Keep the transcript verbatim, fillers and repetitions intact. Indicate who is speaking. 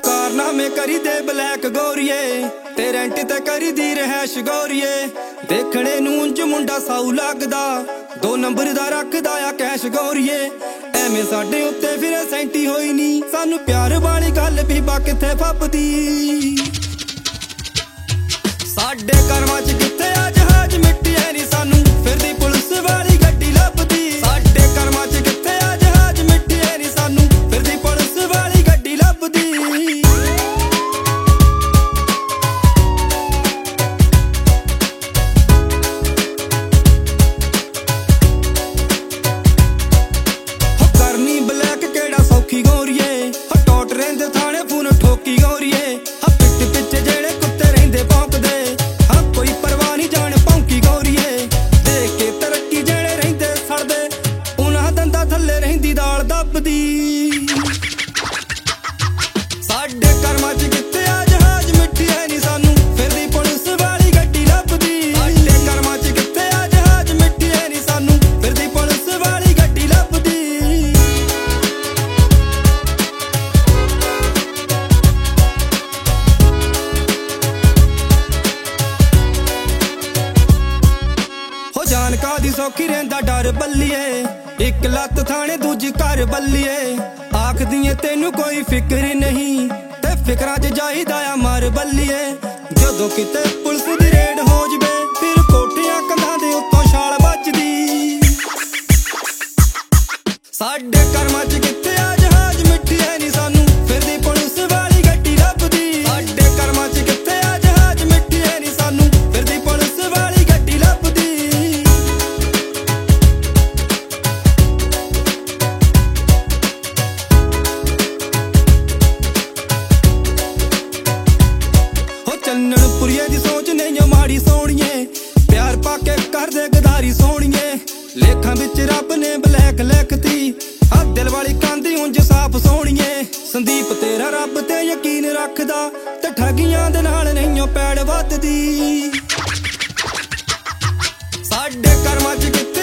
Speaker 1: कारनामे करी दे ब्लैक गोरिए ते रेंट ते करी दी रहैश गोरिए देखने नूं उंज मुंडा साऊ लगदा दो नंबर दा रखदा आ कैश गोरिए एवें साडे उत्ते फिरे सैंटी होई नी सानू प्यार वाली गल बीबा किथे फपदी साडे करमां च किथे आ जहाज मिट्टी है नी सानू फिरदी पुलिस वाली गड्डी लभदी साडे करमां च किथे आ जहाज मिट्टी है नी सानू फिरदी पुलिस वाली गड्डी लभदी सौखी गोरिए टोट रेंदे थाने फोन ठोकी गोरिए पिट पिछे जेड़े कुत्ते रेंदे भौंकदे हाँ कोई परवाह नहीं जान भौंकी गोरिए देख के तरक्की जेड़े रेंदे सड़दे उन्हां दंदा थल्ले रेंदी दाल दबदी साडे करमां च किथे आ जहाज मिट्टी है नी सानू फिरदी पुलिस वाली गड्डी लभदी साडे करमां च किथे आ जहाज मिट्टी है नी सानू फिरदी पुलिस वाली गड्डी लभदी जानका दी सौखी रेंदा डर बल्लिए एक लत थाने दूजी घर बल्लिए आख दिए तेनू कोई फिक्र नहीं ते फिकरां च जाईदा आ मर बल्लिए जदों किते पुलिस दी रेड हो जवे फिर कोठियां कंधां दे उत्तों छाल बजदी साडे करमां च किथे आ जहाज मिट्टी है नी सानू फिरदी पुलिस वाली गड्डी लभदी साडे करमां च किथे आ जहाज मिट्टी है नी सानू फिरदी पुलिस वाली गड्डी लभदी चन्नपुरिये दी सोच नहीं माड़ी सोनिए प्यार पाके कर दे गदारी सोनिए लेखां विच रब ने ब्लैक लिखती आ दिल वाली कांदी उंज साफ सोनिए संदीप तेरा रब ते यकीन रखदा ते ठगियां दे नाल नहीं पैड़ वधदी साडे करमां च